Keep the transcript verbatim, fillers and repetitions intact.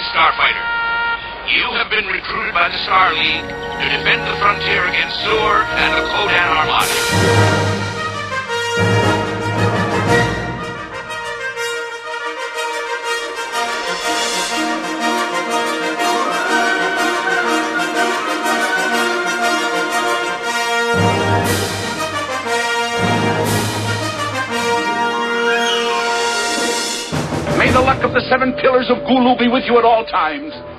starfighter. You have been recruited by the Star League to defend the frontier against Zur and the Kodan Armada. May the luck of the seven pillars of Gulu be with you at all times.